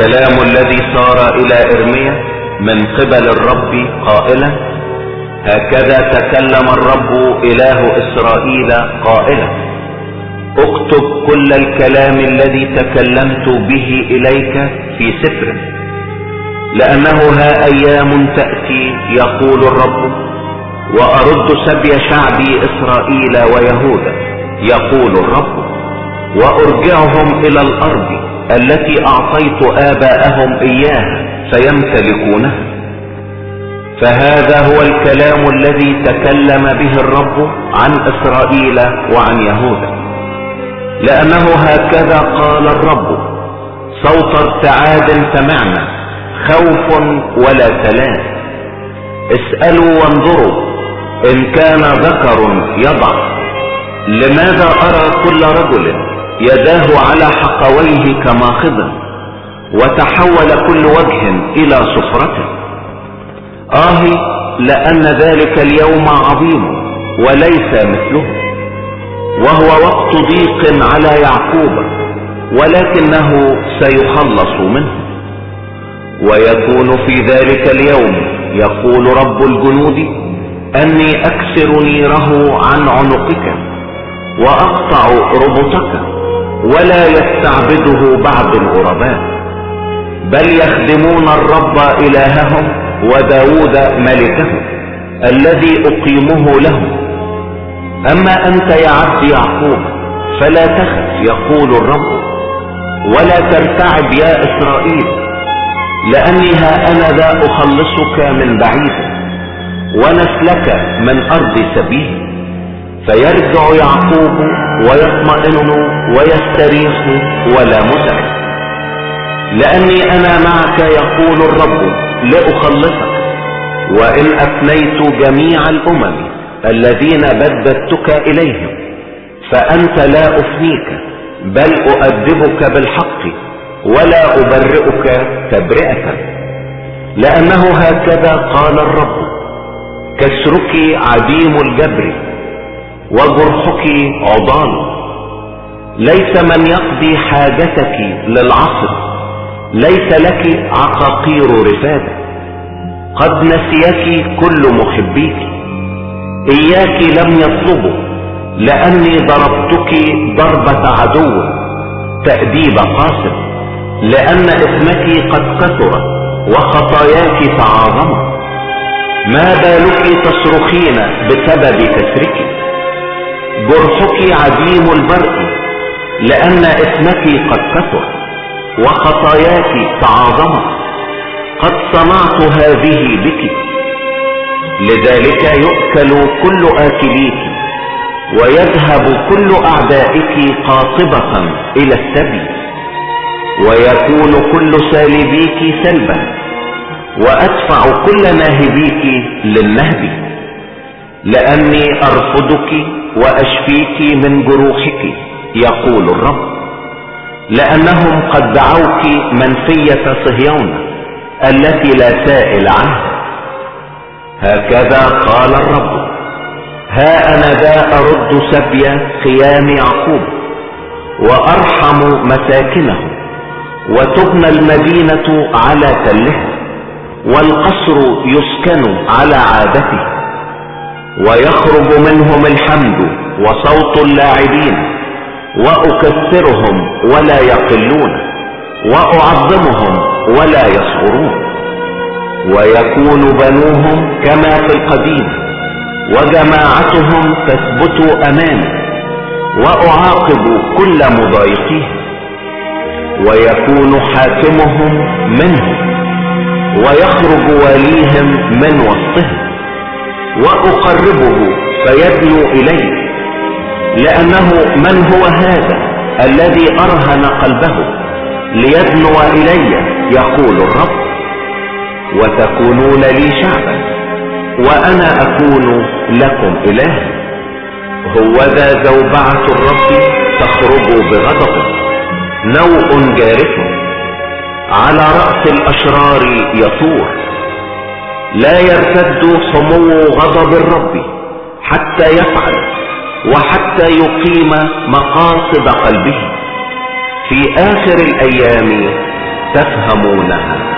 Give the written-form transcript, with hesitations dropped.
الكلام الذي صار الى ارميا من قبل الرب قائلا: هكذا تكلم الرب اله اسرائيل قائلا: اكتب كل الكلام الذي تكلمت به اليك في سفر، لانه ها ايام تأتي يقول الرب وارد سبي شعبي اسرائيل ويهوذا يقول الرب، وارجعهم الى الارض التي اعطيت اباءهم اياها فيمتلكونها. فهذا هو الكلام الذي تكلم به الرب عن اسرائيل وعن يهوذا، لانه هكذا قال الرب: صوت ارتعاد سمعنا، خوف ولا سلام. اسألوا وانظروا ان كان ذكر يضع. لماذا ارى كل رجل يداه على حقويه كماخض، وتحول كل وجه الى صفرته؟ لان ذلك اليوم عظيم وليس مثله، وهو وقت ضيق على يعقوب، ولكنه سيخلص منه. ويكون في ذلك اليوم يقول رب الجنود اني اكسر نيره عن عنقك واقطع ربطك، ولا يستعبده بعد الغرباء، بل يخدمون الرب الههم وداود ملكهم الذي اقيمه لهم. اما انت يا عبد يعقوب فلا تخف يقول الرب، ولا ترتعب يا اسرائيل، لاني ها انا ذا اخلصك من بعيد ونسلك من ارض سبيل. فيرجع يعقوب ويطمئن ويستريح ولا متعب، لاني انا معك يقول الرب لاخلصك، وان افنيت جميع الامم الذين بددتك اليهم فانت لا افنيك، بل اؤدبك بالحق ولا ابرئك تبرئة. لانه هكذا قال الرب: كسرك عديم الجبر وجرحك عضال. ليس من يقضي حاجتك للعصر، ليس لك عقاقير رفادة. قد نسيك كل محبيك، اياك لم يطلبوا، لاني ضربتك ضربة عدو تأديب قاسم، لان اثمك قد كثر وخطاياك تعاظمت. ما بالك تصرخين بسبب كسرك؟ جرحك عديم البرء، لان اثمك قد كثر وخطاياك تعاظمت. قد صنعت هذه بك، لذلك يؤكل كل آكليك، ويذهب كل أعدائك قاطبة إلى السبي، ويكون كل سالبيك سلبا، وأدفع كل ناهبيك للنهب. لأني أرفضك وأشفيك من جروحك يقول الرب، لأنهم قد دعوك منفية صهيون التي لا سائل عنها. هكذا قال الرب: ها أنا ذا أرد سبي خيام يعقوب، وأرحم مساكنه، وتبنى المدينة على تلها، والقصر يسكن على عادته، ويخرج منهم الحمد وصوت اللاعبين، وأكثرهم ولا يقلون، وأعظمهم ولا يصغرون. ويكون بنوهم كما في القديم، وجماعتهم تثبت أمامي، وأعاقب كل مضايقيه. ويكون حاكمهم منهم، ويخرج واليهم من وسطهم، وأقربه فيدنو إلي. لأنه من هو هذا الذي أرهن قلبه ليدنو إلي يقول الرب؟ وتكونون لي شعبا، وأنا أكون لكم إلها. هوذا زوبعة الرب تخرج بغضب، نوء جارف على رأس الأشرار يثور. لا يرتد حمو غضب الرب حتى يفعل وحتى يقيم مقاصد قلبه. في آخر الأيام تفهمونها.